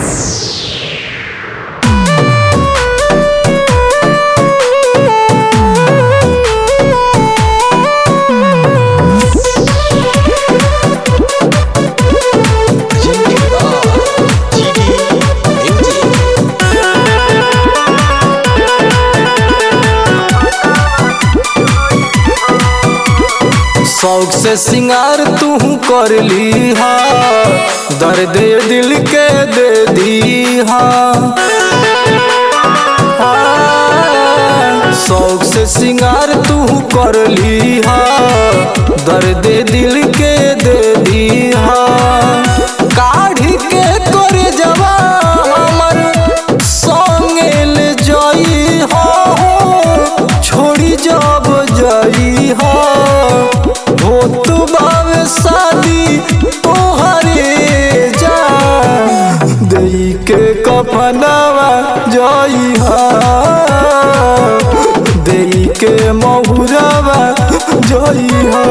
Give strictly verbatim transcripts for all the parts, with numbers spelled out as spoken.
शौक से सिंगार तू कर ली हा, दर्द दिल के दे दी हा। शौक से सिंगार तू कर ली हा, दर्द दिल के दे दी हा। काढ़ी के करे जवा हमर संगे ले जाई हो, छोड़ी जब जाई हो। हो तू बावे शादी तोहरे जा, दई के कफनवा जाई हा, दई के महुरवा जाई हा।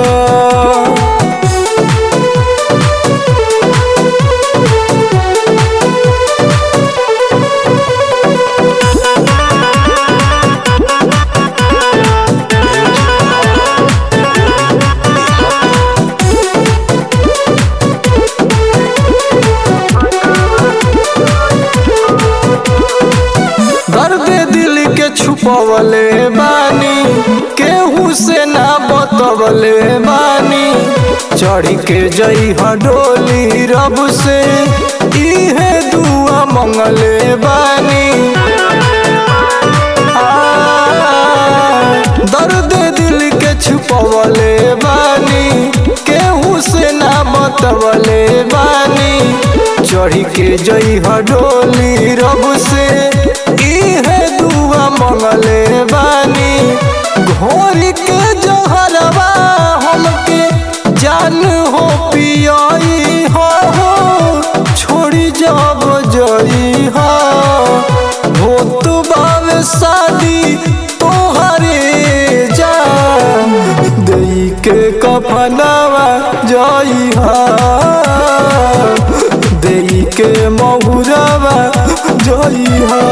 दर्द दिल के छुपवले बानी, केहू से ना बतवले बानी। चढ़ी के जई हडोली रब से, इहे दुआ मंगले बानी। दर्द दिल के छुपवले बानी, केहू से ना बतवले बानी। चढ़ी के जई हडोली रब से, इहे दुआ मंगले बानी। घोरी के जहरवा हमके जान हो पियाई हो, छोड़ी जब जई हो। हो तू बावे शादी तोहरे जा, दई के कफनवा जई हा, दई के महुरवा जई हा।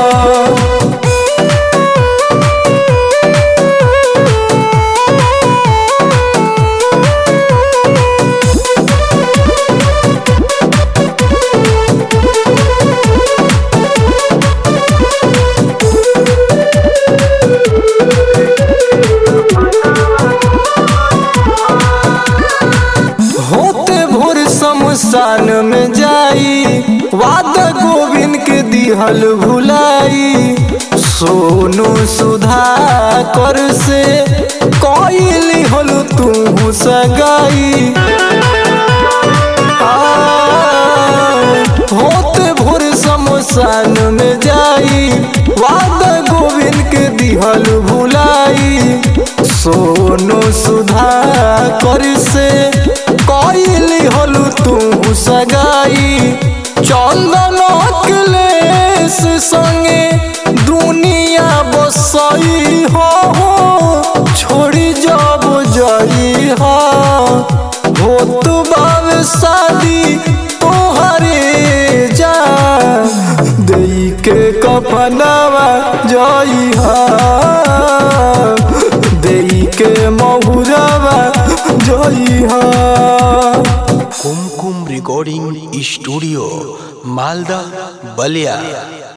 होते भोर शमशान में जाई, वादा गोविंद के दिहल भुलाई। सोनू सुधाकर से कोइली होलू तू सगाई। होते भोर शमशान में जाई, वादा गोविंद के दिहल भुलाई। सोनू सुधाकर से कोइली होलू तू सगाई। चंदन अखिलेश संगे दुनिया बसई हो, छोड़ी जब जई हो। हो तू बावे शादी तोहरे जा, दई के कफनवा जई हा, दई के महुरवा जई हा। कुमकुम रिकॉर्डिंग स्टूडियो, मालदा, बलिया।